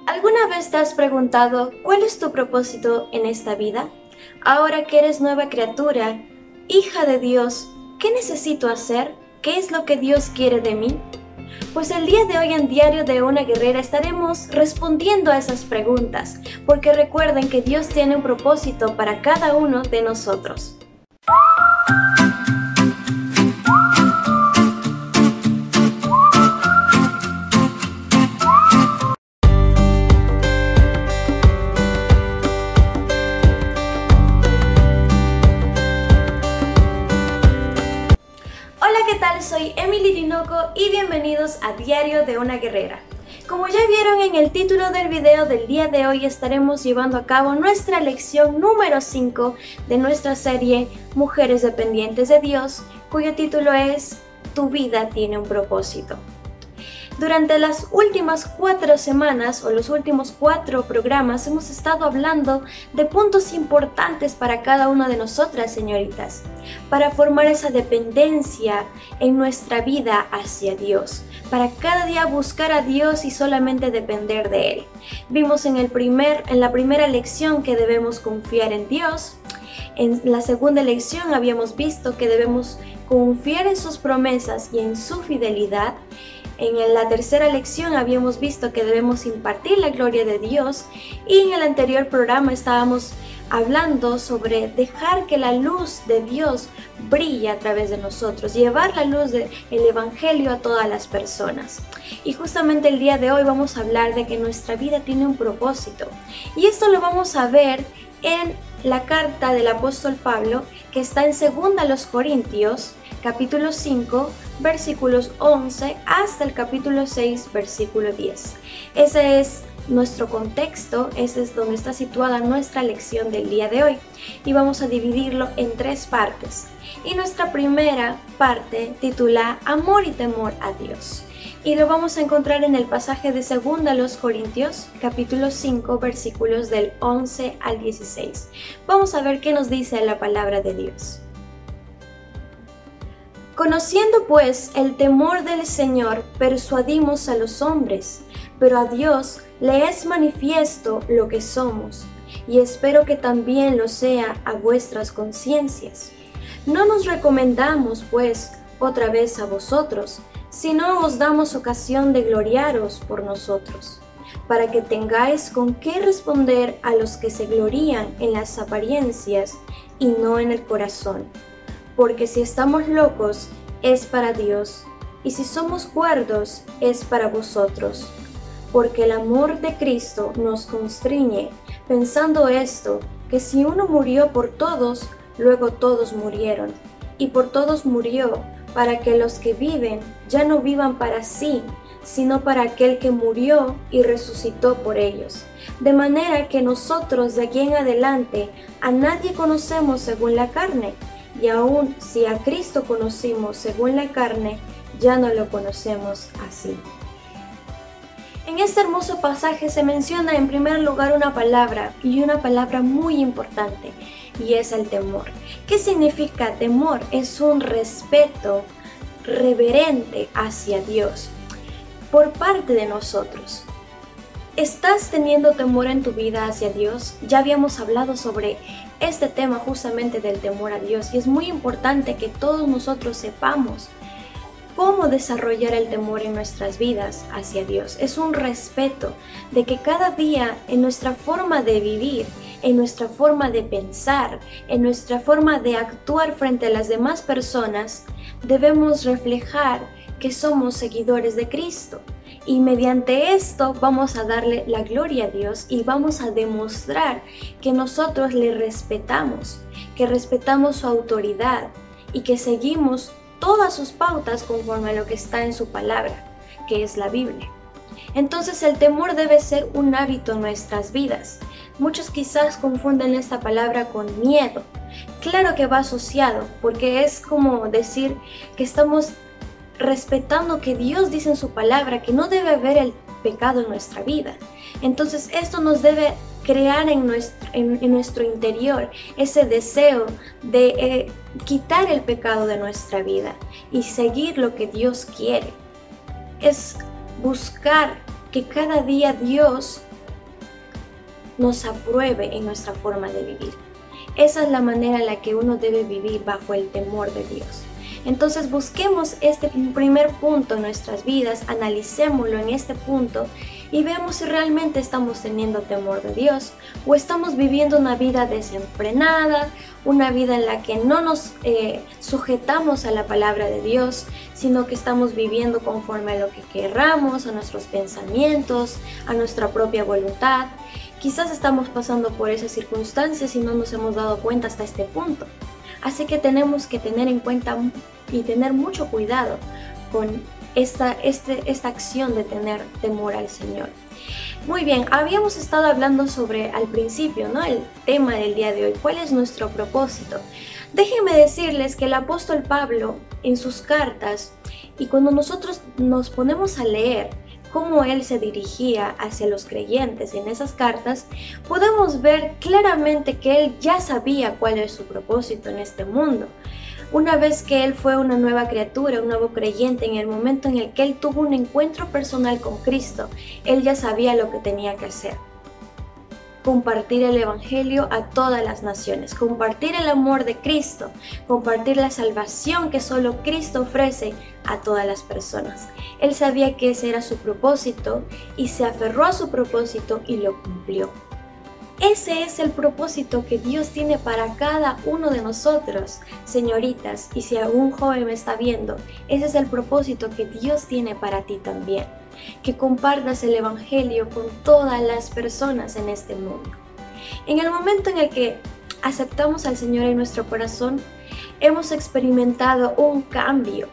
¿Alguna vez te has preguntado cuál es tu propósito en esta vida? Ahora que eres nueva criatura, hija de Dios, ¿qué necesito hacer? ¿Qué es lo que Dios quiere de mí? Pues el día de hoy en Diario de una Guerrera estaremos respondiendo a esas preguntas, porque recuerden que Dios tiene un propósito para cada uno de nosotros. ¿Qué tal? Soy Emily Tinoco y bienvenidos a Diario de una Guerrera. Como ya vieron en el título del video del día de hoy, estaremos llevando a cabo nuestra lección número 5 de nuestra serie Mujeres Dependientes de Dios, cuyo título es Tu vida tiene un propósito. Durante las últimas 4 semanas o los últimos 4 programas hemos estado hablando de puntos importantes para cada una de nosotras, señoritas, para formar esa dependencia en nuestra vida hacia Dios, para cada día buscar a Dios y solamente depender de Él. Vimos en la primera lección que debemos confiar en Dios. En la segunda lección habíamos visto que debemos confiar en sus promesas y en su fidelidad. En la tercera lección habíamos visto que debemos impartir la gloria de Dios y en el anterior programa estábamos hablando sobre dejar que la luz de Dios brille a través de nosotros, llevar la luz del Evangelio a todas las personas. Y justamente el día de hoy vamos a hablar de que nuestra vida tiene un propósito. Y esto lo vamos a ver en la carta del apóstol Pablo que está en 2 Corintios, capítulo 5, versículos 11 hasta el capítulo 6, versículo 10. Ese es nuestro contexto, ese es donde está situada nuestra lección del día de hoy y vamos a dividirlo en 3 partes. Y nuestra primera parte titula Amor y temor a Dios. Y lo vamos a encontrar en el pasaje de 2 Corintios, capítulo 5, versículos del 11 al 16. Vamos a ver qué nos dice la palabra de Dios. Conociendo pues el temor del Señor, persuadimos a los hombres, pero a Dios le es manifiesto lo que somos, y espero que también lo sea a vuestras conciencias. No nos recomendamos, pues, otra vez a vosotros, sino os damos ocasión de gloriaros por nosotros, para que tengáis con qué responder a los que se glorían en las apariencias y no en el corazón. Porque si estamos locos, es para Dios, y si somos cuerdos, es para vosotros. Porque el amor de Cristo nos constriñe, pensando esto, que si uno murió por todos, luego todos murieron, y por todos murió, para que los que viven ya no vivan para sí, sino para aquel que murió y resucitó por ellos. De manera que nosotros de aquí en adelante a nadie conocemos según la carne, y aun si a Cristo conocimos según la carne, ya no lo conocemos así. En este hermoso pasaje se menciona en primer lugar una palabra, y una palabra muy importante, y es el temor. ¿Qué significa temor? Es un respeto reverente hacia Dios por parte de nosotros. ¿Estás teniendo temor en tu vida hacia Dios? Ya habíamos hablado sobre este tema justamente del temor a Dios y es muy importante que todos nosotros sepamos cómo desarrollar el temor en nuestras vidas hacia Dios. Es un respeto de que cada día en nuestra forma de vivir, en nuestra forma de pensar, en nuestra forma de actuar frente a las demás personas, debemos reflejar que somos seguidores de Cristo. Y mediante esto vamos a darle la gloria a Dios y vamos a demostrar que nosotros le respetamos, que respetamos su autoridad y que seguimos todas sus pautas conforme a lo que está en su palabra, que es la Biblia. Entonces el temor debe ser un hábito en nuestras vidas. Muchos quizás confunden esta palabra con miedo. Claro que va asociado, porque es como decir que estamos respetando que Dios dice en su palabra que no debe haber el pecado en nuestra vida. Entonces esto nos debe crear en nuestro interior ese deseo de quitar el pecado de nuestra vida y seguir lo que Dios quiere. Es buscar que cada día Dios nos apruebe en nuestra forma de vivir. Esa es la manera en la que uno debe vivir bajo el temor de Dios. Entonces busquemos este primer punto en nuestras vidas, analicémoslo en este punto y veamos si realmente estamos teniendo temor de Dios o estamos viviendo una vida desenfrenada, una vida en la que no nos sujetamos a la palabra de Dios, sino que estamos viviendo conforme a lo que querramos, a nuestros pensamientos, a nuestra propia voluntad. Quizás estamos pasando por esas circunstancias y no nos hemos dado cuenta hasta este punto. Así que tenemos que tener en cuenta y tener mucho cuidado con esta acción de tener temor al Señor. Muy bien, habíamos estado hablando sobre al principio, ¿no? El tema del día de hoy, ¿cuál es nuestro propósito? Déjenme decirles que el apóstol Pablo en sus cartas y cuando nosotros nos ponemos a leer cómo él se dirigía hacia los creyentes en esas cartas, podemos ver claramente que él ya sabía cuál es su propósito en este mundo. Una vez que él fue una nueva criatura, un nuevo creyente, en el momento en el que él tuvo un encuentro personal con Cristo, él ya sabía lo que tenía que hacer. Compartir el Evangelio a todas las naciones, compartir el amor de Cristo, compartir la salvación que solo Cristo ofrece a todas las personas. Él sabía que ese era su propósito y se aferró a su propósito y lo cumplió. Ese es el propósito que Dios tiene para cada uno de nosotros, señoritas, y si algún joven me está viendo, ese es el propósito que Dios tiene para ti también. Que compartas el Evangelio con todas las personas en este mundo. En el momento en el que aceptamos al Señor en nuestro corazón, hemos experimentado un cambio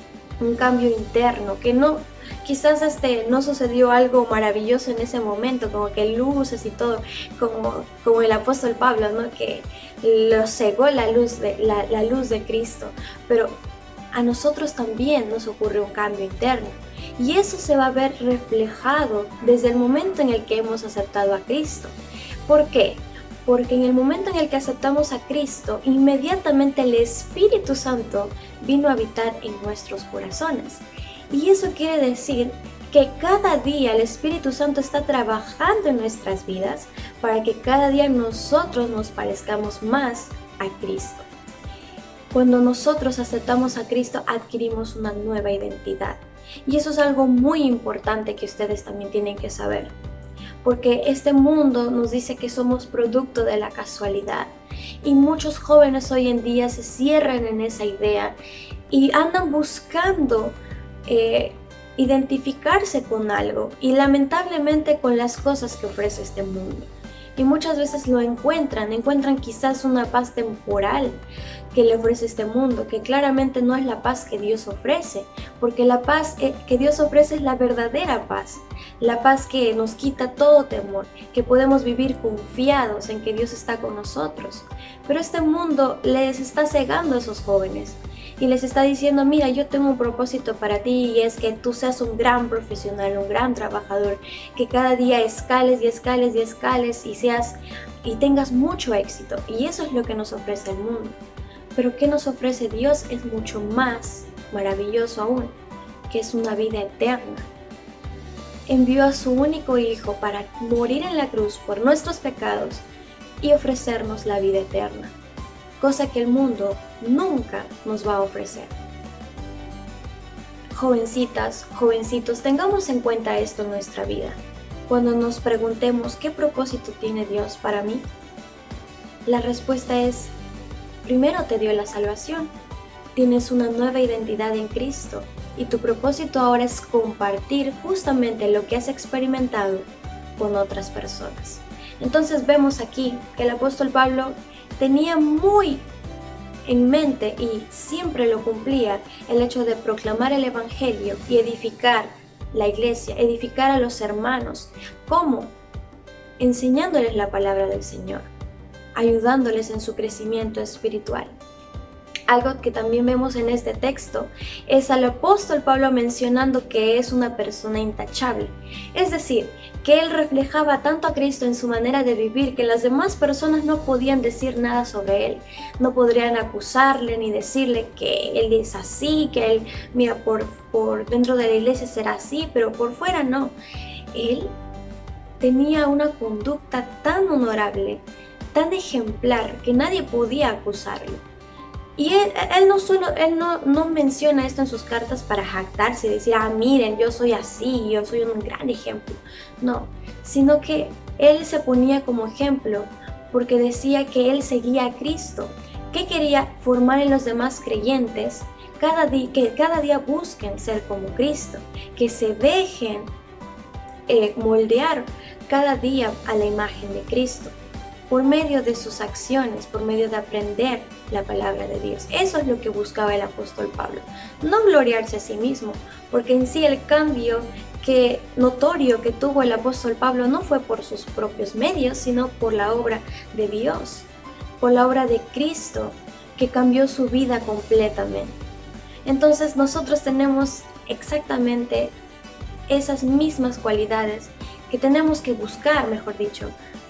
interno, que quizás no sucedió algo maravilloso en ese momento, como que luces y todo, como el apóstol Pablo, ¿no? Que lo cegó la luz de Cristo, pero a nosotros también nos ocurre un cambio interno. Y eso se va a ver reflejado desde el momento en el que hemos aceptado a Cristo. ¿Por qué? Porque en el momento en el que aceptamos a Cristo, inmediatamente el Espíritu Santo vino a habitar en nuestros corazones. Y eso quiere decir que cada día el Espíritu Santo está trabajando en nuestras vidas para que cada día nosotros nos parezcamos más a Cristo. Cuando nosotros aceptamos a Cristo, adquirimos una nueva identidad. Y eso es algo muy importante que ustedes también tienen que saber. Porque este mundo nos dice que somos producto de la casualidad. Y muchos jóvenes hoy en día se cierran en esa idea y andan buscando identificarse con algo y lamentablemente con las cosas que ofrece este mundo. Y muchas veces lo encuentran quizás una paz temporal que le ofrece este mundo, que claramente no es la paz que Dios ofrece, porque la paz que Dios ofrece es la verdadera paz, la paz que nos quita todo temor, que podemos vivir confiados en que Dios está con nosotros. Pero este mundo les está cegando a esos jóvenes y les está diciendo, mira, yo tengo un propósito para ti y es que tú seas un gran profesional, un gran trabajador, que cada día escales y escales y escales y tengas mucho éxito. Y eso es lo que nos ofrece el mundo. Pero ¿qué nos ofrece Dios? Es mucho más maravilloso aún, que es una vida eterna. Envió a su único Hijo para morir en la cruz por nuestros pecados y ofrecernos la vida eterna, cosa que el mundo nunca nos va a ofrecer. Jovencitas, jovencitos, tengamos en cuenta esto en nuestra vida. Cuando nos preguntemos ¿qué propósito tiene Dios para mí? La respuesta es, primero te dio la salvación, tienes una nueva identidad en Cristo y tu propósito ahora es compartir justamente lo que has experimentado con otras personas. Entonces vemos aquí que el apóstol Pablo tenía muy en mente y siempre lo cumplía el hecho de proclamar el Evangelio y edificar la iglesia, edificar a los hermanos. ¿Cómo? Enseñándoles la palabra del Señor, ayudándoles en su crecimiento espiritual. Algo que también vemos en este texto es al apóstol Pablo mencionando que es una persona intachable. Es decir, que él reflejaba tanto a Cristo en su manera de vivir que las demás personas no podían decir nada sobre él. No podrían acusarle ni decirle que él es así, que él, mira, por dentro de la iglesia será así, pero por fuera no. Él tenía una conducta tan honorable, tan ejemplar, que nadie podía acusarlo. Y él no menciona esto en sus cartas para jactarse y decir, miren, yo soy así, yo soy un gran ejemplo. No, sino que él se ponía como ejemplo porque decía que él seguía a Cristo, que quería formar en los demás creyentes que cada día busquen ser como Cristo, que se dejen moldear cada día a la imagen de Cristo, por medio de sus acciones, por medio de aprender la palabra de Dios. Eso es lo que buscaba el apóstol Pablo. No gloriarse a sí mismo, porque en sí el cambio notorio que tuvo el apóstol Pablo no fue por sus propios medios, sino por la obra de Dios, por la obra de Cristo, que cambió su vida completamente. Entonces nosotros tenemos exactamente esas mismas cualidades que tenemos que buscar, mejor dicho,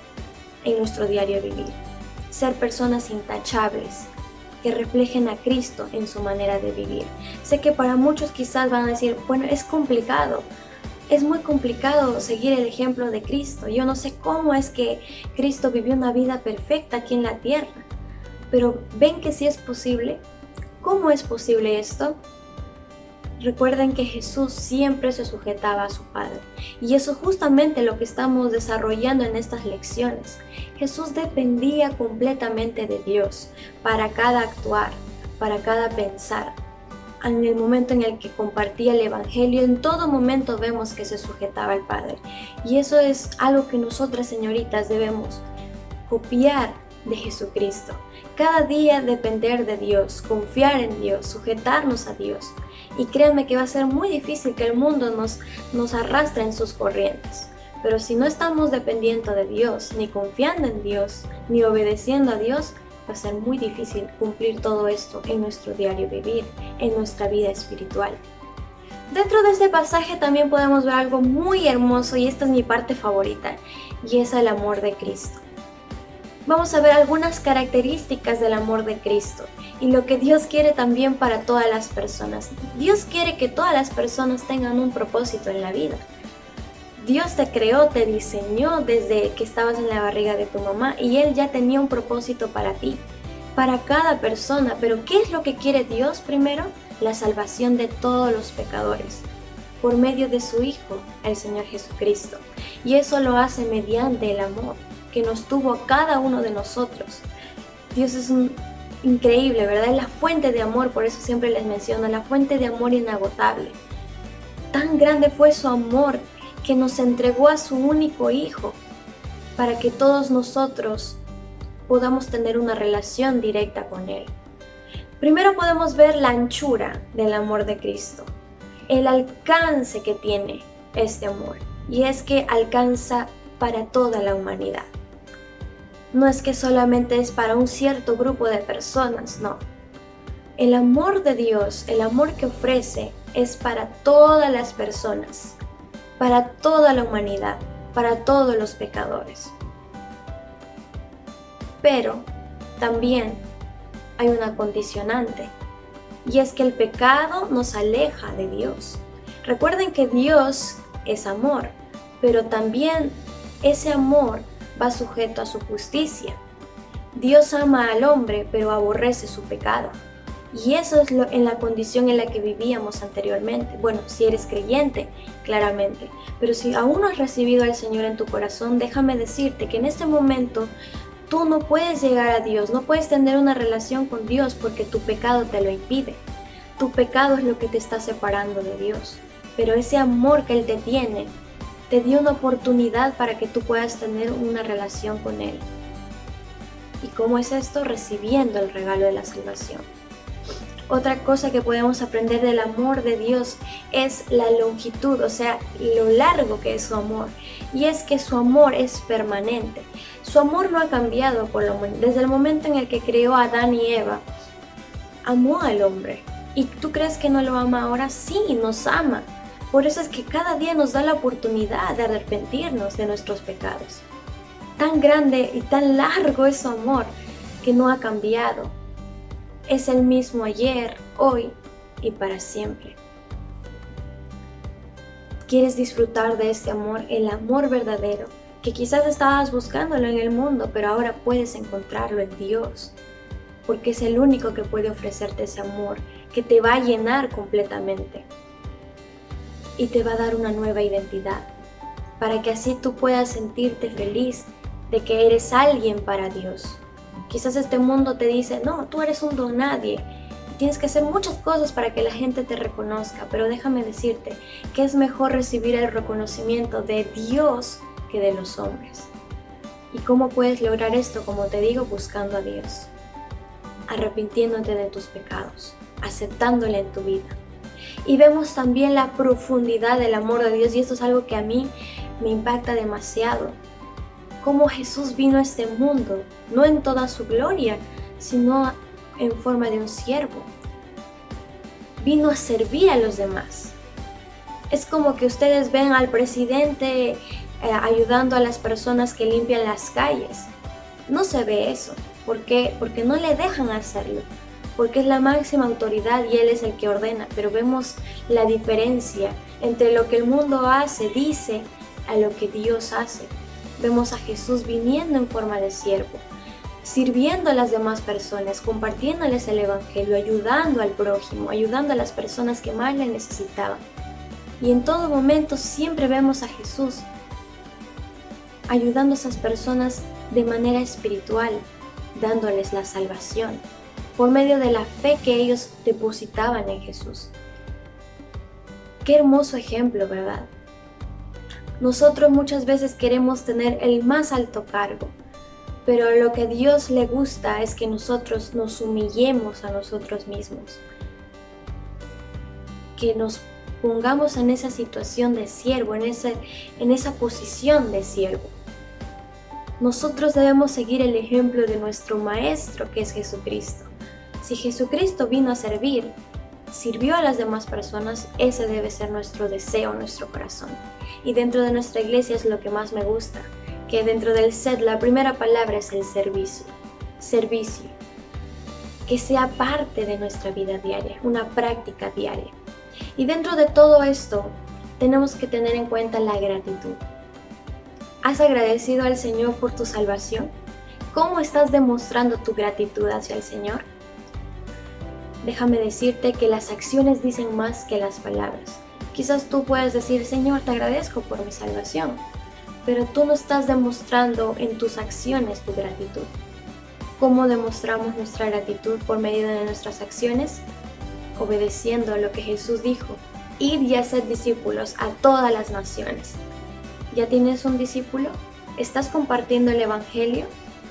en nuestro diario vivir. Ser personas intachables, que reflejen a Cristo en su manera de vivir. Sé que para muchos quizás van a decir, bueno, es complicado, es muy complicado seguir el ejemplo de Cristo. Yo no sé cómo es que Cristo vivió una vida perfecta aquí en la tierra, pero ven que sí es posible. ¿Cómo es posible esto? Recuerden que Jesús siempre se sujetaba a su Padre, y eso es justamente lo que estamos desarrollando en estas lecciones. Jesús dependía completamente de Dios para cada actuar, para cada pensar. En el momento en el que compartía el Evangelio, en todo momento vemos que se sujetaba al Padre, y eso es algo que nosotras, señoritas, debemos copiar de Jesucristo. Cada día depender de Dios, confiar en Dios, sujetarnos a Dios. Y créanme que va a ser muy difícil que el mundo nos arrastre en sus corrientes. Pero si no estamos dependiendo de Dios, ni confiando en Dios, ni obedeciendo a Dios, va a ser muy difícil cumplir todo esto en nuestro diario vivir, en nuestra vida espiritual. Dentro de este pasaje también podemos ver algo muy hermoso, y esta es mi parte favorita, y es el amor de Cristo. Vamos a ver algunas características del amor de Cristo y lo que Dios quiere también para todas las personas. Dios quiere que todas las personas tengan un propósito en la vida. Dios te creó, te diseñó desde que estabas en la barriga de tu mamá, y Él ya tenía un propósito para ti, para cada persona. Pero ¿qué es lo que quiere Dios primero? La salvación de todos los pecadores, por medio de su Hijo, el Señor Jesucristo. Y eso lo hace mediante el amor que nos tuvo a cada uno de nosotros. Dios es increíble, ¿verdad? Es la fuente de amor, por eso siempre les menciono, la fuente de amor inagotable. Tan grande fue su amor que nos entregó a su único Hijo, para que todos nosotros podamos tener una relación directa con Él. Primero podemos ver la anchura del amor de Cristo, el alcance que tiene este amor, y es que alcanza para toda la humanidad. No es que solamente es para un cierto grupo de personas, no. El amor de Dios, el amor que ofrece, es para todas las personas, para toda la humanidad, para todos los pecadores. Pero también hay una condicionante, y es que el pecado nos aleja de Dios. Recuerden que Dios es amor, pero también ese amor va sujeto a su justicia. Dios ama al hombre, pero aborrece su pecado. Y eso es en la condición en la que vivíamos anteriormente. Bueno, si eres creyente, claramente. Pero si aún no has recibido al Señor en tu corazón, déjame decirte que en este momento tú no puedes llegar a Dios, no puedes tener una relación con Dios porque tu pecado te lo impide. Tu pecado es lo que te está separando de Dios. Pero ese amor que Él te tiene, te dio una oportunidad para que tú puedas tener una relación con Él. ¿Y cómo es esto? Recibiendo el regalo de la salvación. Otra cosa que podemos aprender del amor de Dios es la longitud, o sea, lo largo que es su amor. Y es que su amor es permanente. Su amor no ha cambiado desde el momento en el que creó a Adán y Eva. Amó al hombre. ¿Y tú crees que no lo ama ahora? Sí, nos ama. Por eso es que cada día nos da la oportunidad de arrepentirnos de nuestros pecados. Tan grande y tan largo es su amor que no ha cambiado. Es el mismo ayer, hoy y para siempre. Quieres disfrutar de este amor, el amor verdadero, que quizás estabas buscándolo en el mundo, pero ahora puedes encontrarlo en Dios, porque es el único que puede ofrecerte ese amor, que te va a llenar completamente y te va a dar una nueva identidad, para que así tú puedas sentirte feliz de que eres alguien para Dios. Quizás este mundo te dice, no, tú eres un don nadie, tienes que hacer muchas cosas para que la gente te reconozca, pero déjame decirte que es mejor recibir el reconocimiento de Dios que de los hombres. ¿Y cómo puedes lograr esto? Como te digo, buscando a Dios, arrepintiéndote de tus pecados, aceptándole en tu vida. Y vemos también la profundidad del amor de Dios, y esto es algo que a mí me impacta demasiado. Cómo Jesús vino a este mundo, no en toda su gloria, sino en forma de un siervo. Vino a servir a los demás. Es como que ustedes ven al presidente ayudando a las personas que limpian las calles. No se ve eso. ¿Por qué? Porque no le dejan hacerlo. Porque es la máxima autoridad y Él es el que ordena. Pero vemos la diferencia entre lo que el mundo hace, dice, a lo que Dios hace. Vemos a Jesús viniendo en forma de siervo, sirviendo a las demás personas, compartiéndoles el evangelio, ayudando al prójimo, ayudando a las personas que más le necesitaban. Y en todo momento siempre vemos a Jesús ayudando a esas personas de manera espiritual, dándoles la salvación por medio de la fe que ellos depositaban en Jesús. Qué hermoso ejemplo, ¿verdad? Nosotros muchas veces queremos tener el más alto cargo, pero lo que a Dios le gusta es que nosotros nos humillemos a nosotros mismos, que nos pongamos en esa situación de siervo, en esa posición de siervo. Nosotros debemos seguir el ejemplo de nuestro Maestro, que es Jesucristo. Si Jesucristo vino a servir, sirvió a las demás personas, ese debe ser nuestro deseo, nuestro corazón. Y dentro de nuestra iglesia es lo que más me gusta, que dentro del SED la primera palabra es el servicio. Servicio. Que sea parte de nuestra vida diaria, una práctica diaria. Y dentro de todo esto, tenemos que tener en cuenta la gratitud. ¿Has agradecido al Señor por tu salvación? ¿Cómo estás demostrando tu gratitud hacia el Señor? Déjame decirte que las acciones dicen más que las palabras. Quizás tú puedas decir, Señor, te agradezco por mi salvación, pero tú no estás demostrando en tus acciones tu gratitud. ¿Cómo demostramos nuestra gratitud por medio de nuestras acciones? Obedeciendo a lo que Jesús dijo, id y haced discípulos a todas las naciones. ¿Ya tienes un discípulo? ¿Estás compartiendo el evangelio?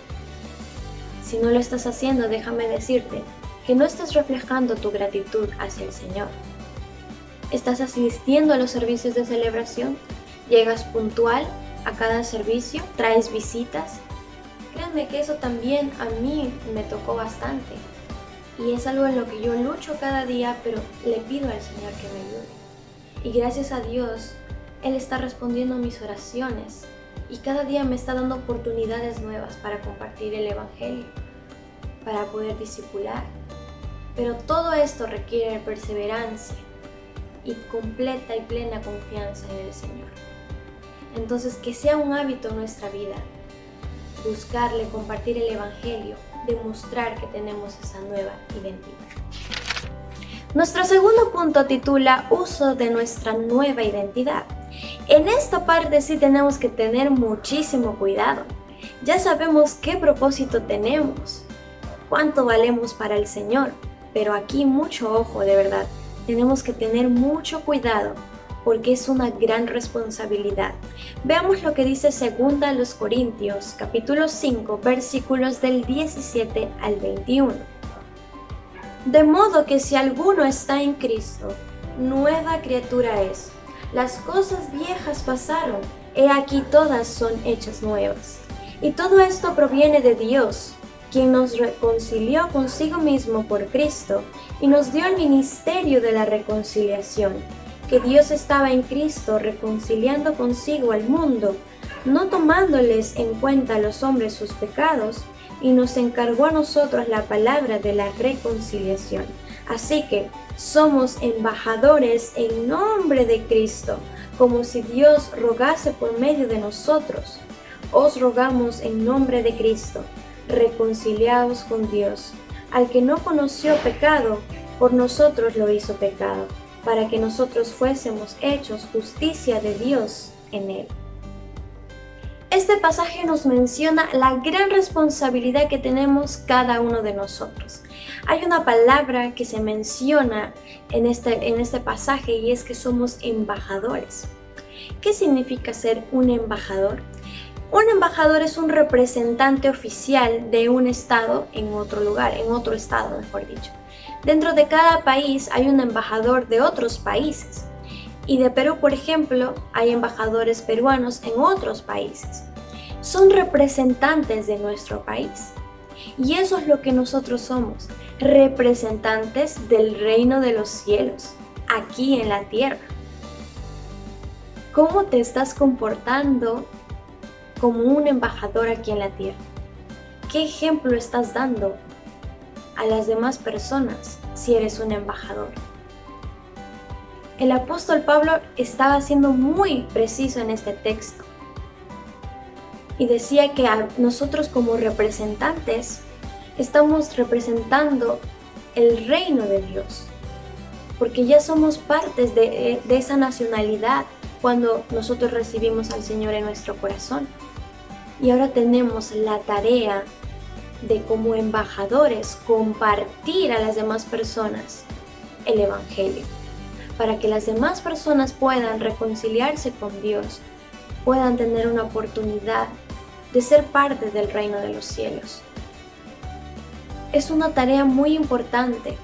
Si no lo estás haciendo, déjame decirte que no estás reflejando tu gratitud hacia el Señor. ¿Estás asistiendo a los servicios de celebración? ¿Llegas puntual a cada servicio? ¿Traes visitas? Créanme que eso también a mí me tocó bastante. Y es algo en lo que yo lucho cada día, pero le pido al Señor que me ayude. Y gracias a Dios, Él está respondiendo a mis oraciones. Y cada día me está dando oportunidades nuevas para compartir el evangelio, para poder discipular. Pero todo esto requiere perseverancia y completa y plena confianza en el Señor. Entonces, que sea un hábito en nuestra vida, buscarle, compartir el evangelio, demostrar que tenemos esa nueva identidad. Nuestro segundo punto titula Uso de nuestra nueva identidad. En esta parte sí tenemos que tener muchísimo cuidado. Ya sabemos qué propósito tenemos, cuánto valemos para el Señor, pero aquí mucho ojo, de verdad. Tenemos que tener mucho cuidado porque es una gran responsabilidad. Veamos lo que dice 2 Corintios, capítulo 5, versículos del 17 al 21. De modo que si alguno está en Cristo, nueva criatura es. Las cosas viejas pasaron, he aquí todas son hechas nuevas. Y todo esto proviene de Dios, quien nos reconcilió consigo mismo por Cristo y nos dio el ministerio de la reconciliación, que Dios estaba en Cristo reconciliando consigo al mundo, no tomándoles en cuenta a los hombres sus pecados, y nos encargó a nosotros la palabra de la reconciliación. Así que somos embajadores en nombre de Cristo, como si Dios rogase por medio de nosotros. Os rogamos en nombre de Cristo, reconciliados con Dios. Al que no conoció pecado, por nosotros lo hizo pecado, para que nosotros fuésemos hechos justicia de Dios en él. Este pasaje nos menciona la gran responsabilidad que tenemos cada uno de nosotros. Hay una palabra que se menciona en este pasaje y es que somos embajadores. ¿Qué significa ser un embajador? Un embajador es un representante oficial de un estado en otro lugar, en otro estado, mejor dicho. Dentro de cada país hay un embajador de otros países. Y de Perú, por ejemplo, hay embajadores peruanos en otros países. Son representantes de nuestro país. Y eso es lo que nosotros somos, representantes del reino de los cielos, aquí en la tierra. ¿Cómo te estás comportando como un embajador aquí en la tierra? ¿Qué ejemplo estás dando a las demás personas si eres un embajador? El apóstol Pablo estaba siendo muy preciso en este texto y decía que a nosotros como representantes estamos representando el reino de Dios, porque ya somos partes de esa nacionalidad cuando nosotros recibimos al Señor en nuestro corazón. Y ahora tenemos la tarea de como embajadores compartir a las demás personas el Evangelio, para que las demás personas puedan reconciliarse con Dios, puedan tener una oportunidad de ser parte del reino de los cielos. Es una tarea muy importante,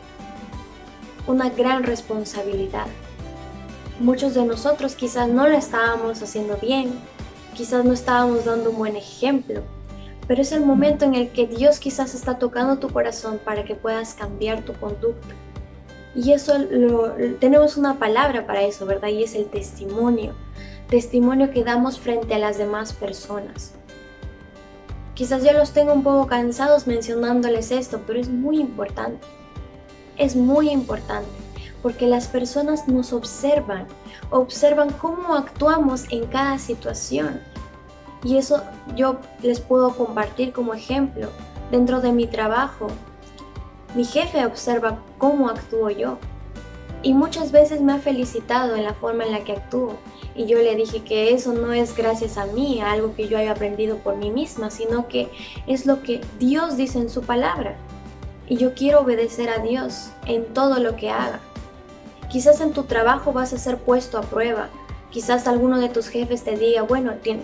una gran responsabilidad. Muchos de nosotros quizás no lo estábamos haciendo bien, quizás no estábamos dando un buen ejemplo, pero es el momento en el que Dios quizás está tocando tu corazón para que puedas cambiar tu conducta. Y eso tenemos una palabra para eso, ¿verdad? Y es el testimonio. Testimonio que damos frente a las demás personas. Quizás ya los tengo un poco cansados mencionándoles esto, pero es muy importante. Es muy importante, porque las personas nos observan cómo actuamos en cada situación. Y eso yo les puedo compartir como ejemplo. Dentro de mi trabajo, mi jefe observa cómo actúo yo. Y muchas veces me ha felicitado en la forma en la que actúo. Y yo le dije que eso no es gracias a mí, a algo que yo haya aprendido por mí misma, sino que es lo que Dios dice en su palabra. Y yo quiero obedecer a Dios en todo lo que haga. Quizás en tu trabajo vas a ser puesto a prueba. Quizás alguno de tus jefes te diga, bueno, en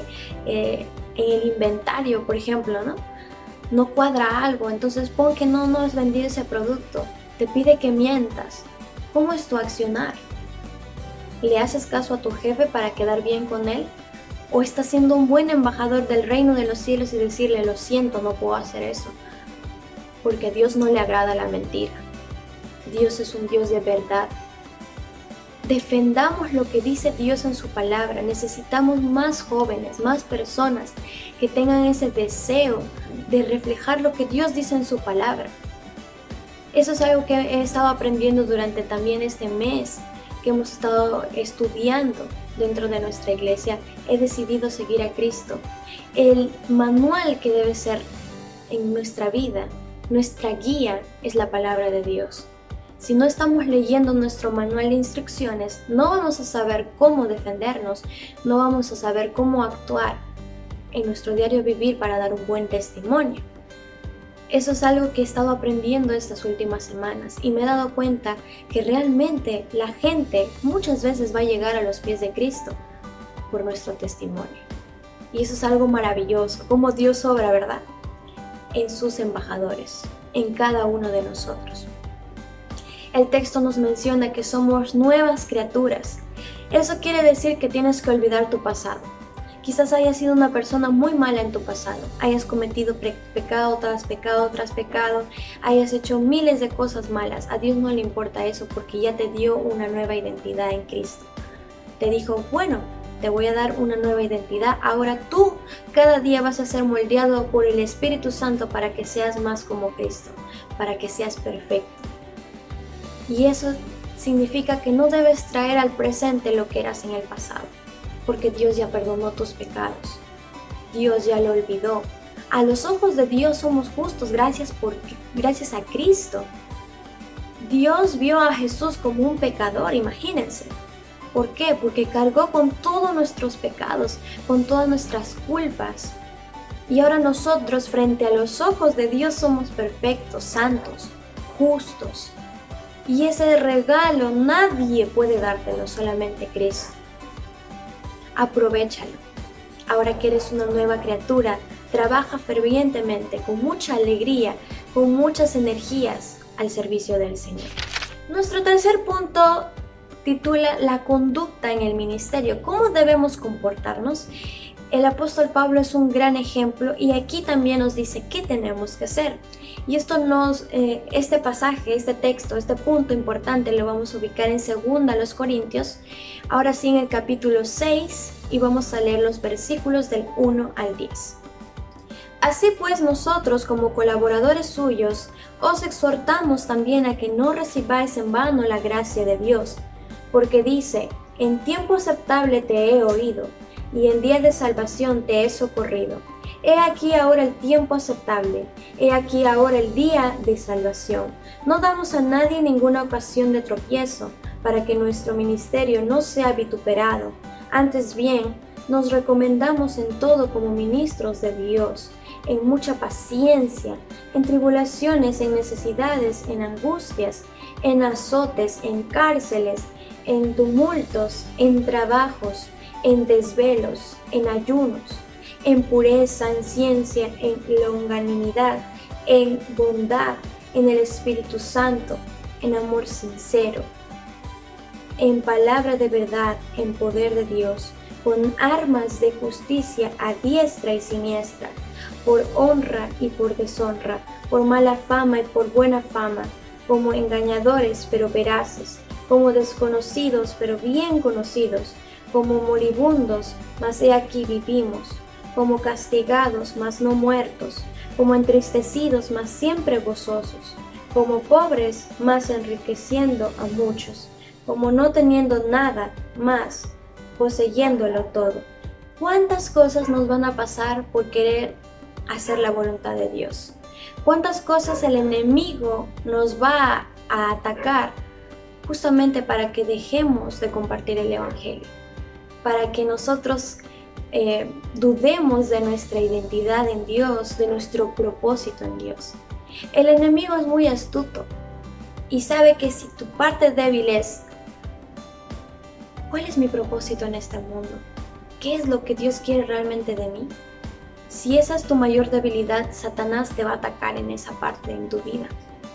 el inventario, por ejemplo, no cuadra algo, entonces pon que no has vendido ese producto. Te pide que mientas. ¿Cómo es tu accionar? ¿Le haces caso a tu jefe para quedar bien con él? ¿O estás siendo un buen embajador del reino de los cielos y decirle, lo siento, no puedo hacer eso? Porque a Dios no le agrada la mentira. Dios es un Dios de verdad. Defendamos lo que dice Dios en su palabra. Necesitamos más jóvenes, más personas que tengan ese deseo de reflejar lo que Dios dice en su palabra. Eso es algo que he estado aprendiendo durante también este mes que hemos estado estudiando dentro de nuestra iglesia. He decidido seguir a Cristo. El manual que debe ser en nuestra vida, nuestra guía, es la palabra de Dios. Si no estamos leyendo nuestro manual de instrucciones, no vamos a saber cómo defendernos, no vamos a saber cómo actuar en nuestro diario vivir para dar un buen testimonio. Eso es algo que he estado aprendiendo estas últimas semanas y me he dado cuenta que realmente la gente muchas veces va a llegar a los pies de Cristo por nuestro testimonio. Y eso es algo maravilloso, como Dios obra, ¿verdad? En sus embajadores, en cada uno de nosotros. El texto nos menciona que somos nuevas criaturas. Eso quiere decir que tienes que olvidar tu pasado. Quizás hayas sido una persona muy mala en tu pasado, hayas cometido pecado tras pecado tras pecado, hayas hecho miles de cosas malas. A Dios no le importa eso porque ya te dio una nueva identidad en Cristo. Te dijo, bueno, te voy a dar una nueva identidad. Ahora tú cada día vas a ser moldeado por el Espíritu Santo para que seas más como Cristo, para que seas perfecto. Y eso significa que no debes traer al presente lo que eras en el pasado, porque Dios ya perdonó tus pecados. Dios ya lo olvidó. A los ojos de Dios somos justos gracias a Cristo. Dios vio a Jesús como un pecador, imagínense. ¿Por qué? Porque cargó con todos nuestros pecados, con todas nuestras culpas. Y ahora nosotros, frente a los ojos de Dios, somos perfectos, santos, justos. Y ese regalo nadie puede dártelo, solamente Cristo. Aprovéchalo. Ahora que eres una nueva criatura, trabaja fervientemente, con mucha alegría, con muchas energías al servicio del Señor. Nuestro tercer punto titula La conducta en el ministerio. ¿Cómo debemos comportarnos? El apóstol Pablo es un gran ejemplo y aquí también nos dice qué tenemos que hacer. Y este pasaje, este texto, este punto importante lo vamos a ubicar en 2 Corintios, ahora sí en el capítulo 6, y vamos a leer los versículos del 1 al 10. Así pues nosotros como colaboradores suyos os exhortamos también a que no recibáis en vano la gracia de Dios, porque dice, en tiempo aceptable te he oído, y en día de salvación te he socorrido. He aquí ahora el tiempo aceptable, he aquí ahora el día de salvación. No damos a nadie ninguna ocasión de tropiezo, para que nuestro ministerio no sea vituperado. Antes bien, nos recomendamos en todo como ministros de Dios, en mucha paciencia, en tribulaciones, en necesidades, en angustias, en azotes, en cárceles, en tumultos, en trabajos, en desvelos, en ayunos, en pureza, en ciencia, en longanimidad, en bondad, en el Espíritu Santo, en amor sincero, en palabra de verdad, en poder de Dios, con armas de justicia a diestra y siniestra, por honra y por deshonra, por mala fama y por buena fama, como engañadores pero veraces, como desconocidos pero bien conocidos, como moribundos, mas he aquí vivimos, como castigados, mas no muertos, como entristecidos, mas siempre gozosos, como pobres, mas enriqueciendo a muchos, como no teniendo nada, mas poseyéndolo todo. ¿Cuántas cosas nos van a pasar por querer hacer la voluntad de Dios? ¿Cuántas cosas el enemigo nos va a atacar justamente para que dejemos de compartir el Evangelio? Para que nosotros dudemos de nuestra identidad en Dios, de nuestro propósito en Dios. El enemigo es muy astuto y sabe que si tu parte débil es, ¿cuál es mi propósito en este mundo? ¿Qué es lo que Dios quiere realmente de mí? Si esa es tu mayor debilidad, Satanás te va a atacar en esa parte en tu vida.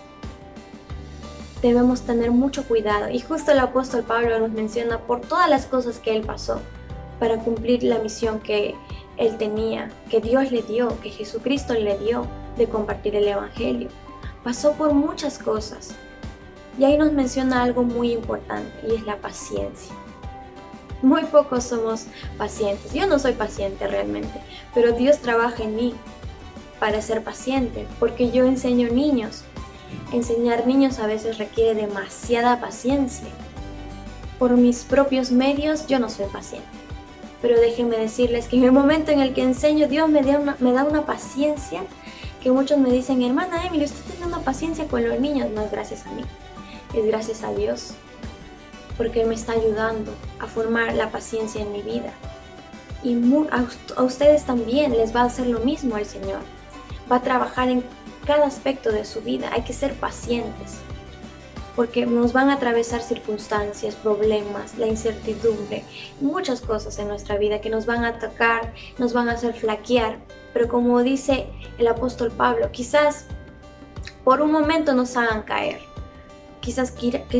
Debemos tener mucho cuidado, y justo el apóstol Pablo nos menciona por todas las cosas que él pasó para cumplir la misión que él tenía, que Dios le dio, que Jesucristo le dio, de compartir el Evangelio. Pasó por muchas cosas, y ahí nos menciona algo muy importante, y es la paciencia. Muy pocos somos pacientes. Yo no soy paciente realmente, pero Dios trabaja en mí para ser paciente, porque yo enseño niños. Enseñar niños a veces requiere demasiada paciencia. Por mis propios medios yo no soy paciente, pero déjenme decirles que en el momento en el que enseño, Dios me da una paciencia que muchos me dicen, hermana Emily, usted tiene una paciencia con los niños. No es gracias a mí, es gracias a Dios, porque Él me está ayudando a formar la paciencia en mi vida. Y a ustedes también les va a hacer lo mismo el Señor. Va a trabajar en cada aspecto de su vida. Hay que ser pacientes, porque nos van a atravesar circunstancias, problemas, la incertidumbre, muchas cosas en nuestra vida que nos van a atacar, nos van a hacer flaquear. Pero como dice el apóstol Pablo, quizás por un momento nos hagan caer, quizás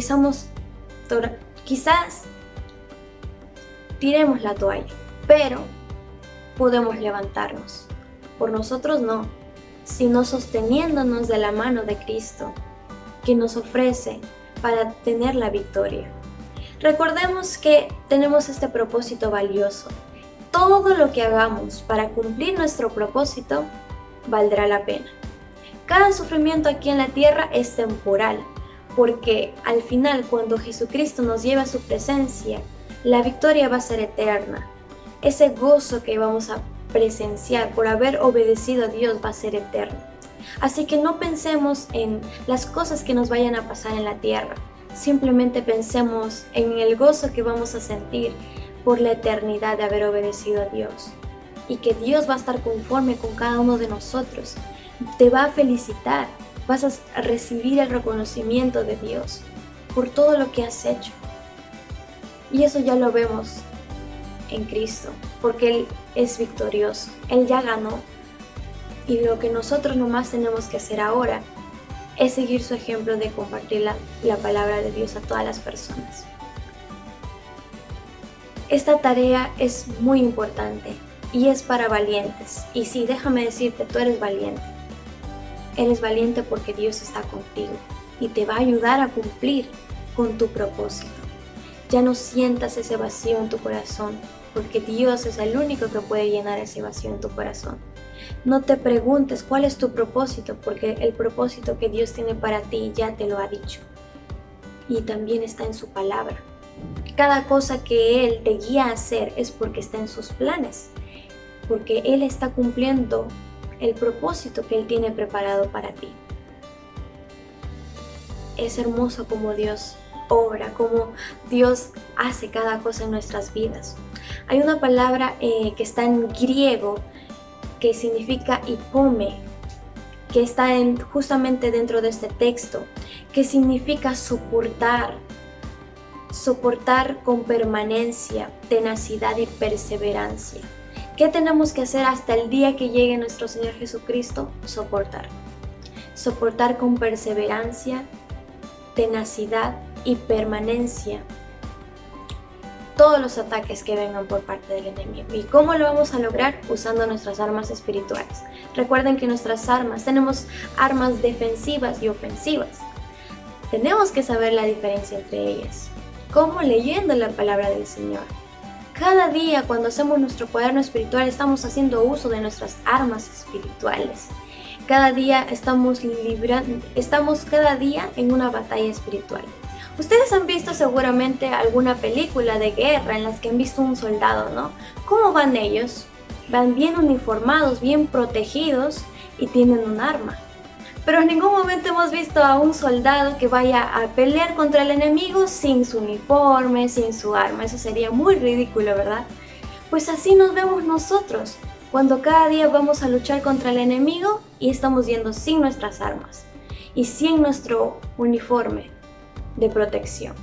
tiremos la toalla, pero podemos levantarnos. Por nosotros no, sino sosteniéndonos de la mano de Cristo, que nos ofrece para tener la victoria. Recordemos que tenemos este propósito valioso. Todo lo que hagamos para cumplir nuestro propósito valdrá la pena. Cada sufrimiento aquí en la tierra es temporal, porque al final, cuando Jesucristo nos lleva a su presencia, la victoria va a ser eterna. Ese gozo que vamos a presenciar por haber obedecido a Dios va a ser eterno. Así que no pensemos en las cosas que nos vayan a pasar en la tierra. Simplemente pensemos en el gozo que vamos a sentir por la eternidad de haber obedecido a Dios. Y que Dios va a estar conforme con cada uno de nosotros. Te va a felicitar. Vas a recibir el reconocimiento de Dios por todo lo que has hecho. Y eso ya lo vemos en Cristo, porque Él es victorioso. Él ya ganó. Y lo que nosotros nomás tenemos que hacer ahora es seguir su ejemplo de compartir la palabra de Dios a todas las personas. Esta tarea es muy importante y es para valientes. Y sí, déjame decirte, tú eres valiente. Eres valiente porque Dios está contigo y te va a ayudar a cumplir con tu propósito. Ya no sientas ese vacío en tu corazón, porque Dios es el único que puede llenar ese vacío en tu corazón. No te preguntes cuál es tu propósito, porque el propósito que Dios tiene para ti ya te lo ha dicho. Y también está en su palabra. Cada cosa que Él te guía a hacer es porque está en sus planes, porque Él está cumpliendo el propósito que Él tiene preparado para ti. Es hermoso como Dios obra, como Dios hace cada cosa en nuestras vidas. Hay una palabra que está en griego que significa hipome, que está justamente dentro de este texto, que significa soportar con permanencia, tenacidad y perseverancia. ¿Qué tenemos que hacer hasta el día que llegue nuestro Señor Jesucristo? Soportar con perseverancia, tenacidad y permanencia todos los ataques que vengan por parte del enemigo. ¿Y cómo lo vamos a lograr? Usando nuestras armas espirituales. Recuerden que nuestras armas, tenemos armas defensivas y ofensivas. Tenemos que saber la diferencia entre ellas. ¿Cómo? Leyendo la palabra del Señor. Cada día cuando hacemos nuestro cuaderno espiritual estamos haciendo uso de nuestras armas espirituales. Cada día estamos cada día en una batalla espiritual. Ustedes han visto seguramente alguna película de guerra en las que han visto un soldado, ¿no? ¿Cómo van ellos? Van bien uniformados, bien protegidos y tienen un arma. Pero en ningún momento hemos visto a un soldado que vaya a pelear contra el enemigo sin su uniforme, sin su arma. Eso sería muy ridículo, ¿verdad? Pues así nos vemos nosotros, cuando cada día vamos a luchar contra el enemigo y estamos yendo sin nuestras armas y sin nuestro uniforme de protección.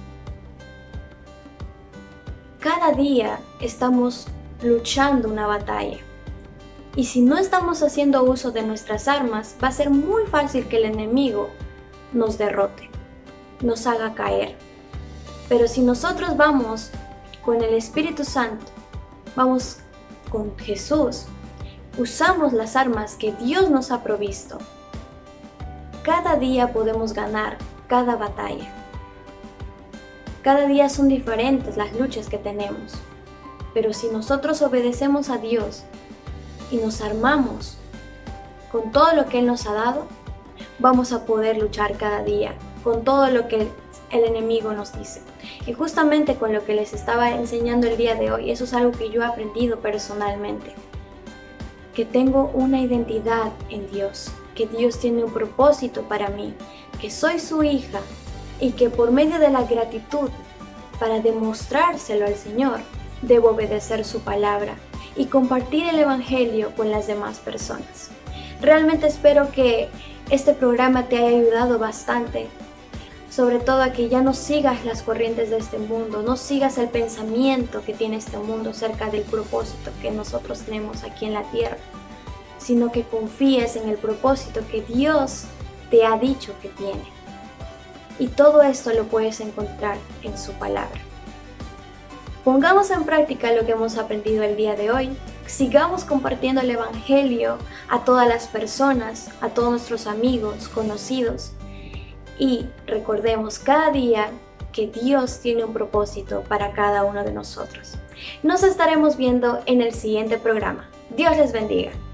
Cada día estamos luchando una batalla. Y si no estamos haciendo uso de nuestras armas, va a ser muy fácil que el enemigo nos derrote, nos haga caer. Pero si nosotros vamos con el Espíritu Santo, vamos con Jesús, usamos las armas que Dios nos ha provisto, cada día podemos ganar cada batalla. Cada día son diferentes las luchas que tenemos. Pero si nosotros obedecemos a Dios y nos armamos con todo lo que Él nos ha dado, vamos a poder luchar cada día con todo lo que el enemigo nos dice. Y justamente con lo que les estaba enseñando el día de hoy, eso es algo que yo he aprendido personalmente. Que tengo una identidad en Dios, que Dios tiene un propósito para mí, que soy su hija y que por medio de la gratitud, para demostrárselo al Señor, debo obedecer su palabra y compartir el Evangelio con las demás personas. Realmente espero que este programa te haya ayudado bastante, sobre todo a que ya no sigas las corrientes de este mundo, no sigas el pensamiento que tiene este mundo acerca del propósito que nosotros tenemos aquí en la tierra, sino que confíes en el propósito que Dios te ha dicho que tiene. Y todo esto lo puedes encontrar en su palabra. Pongamos en práctica lo que hemos aprendido el día de hoy. Sigamos compartiendo el Evangelio a todas las personas, a todos nuestros amigos, conocidos. Y recordemos cada día que Dios tiene un propósito para cada uno de nosotros. Nos estaremos viendo en el siguiente programa. Dios les bendiga.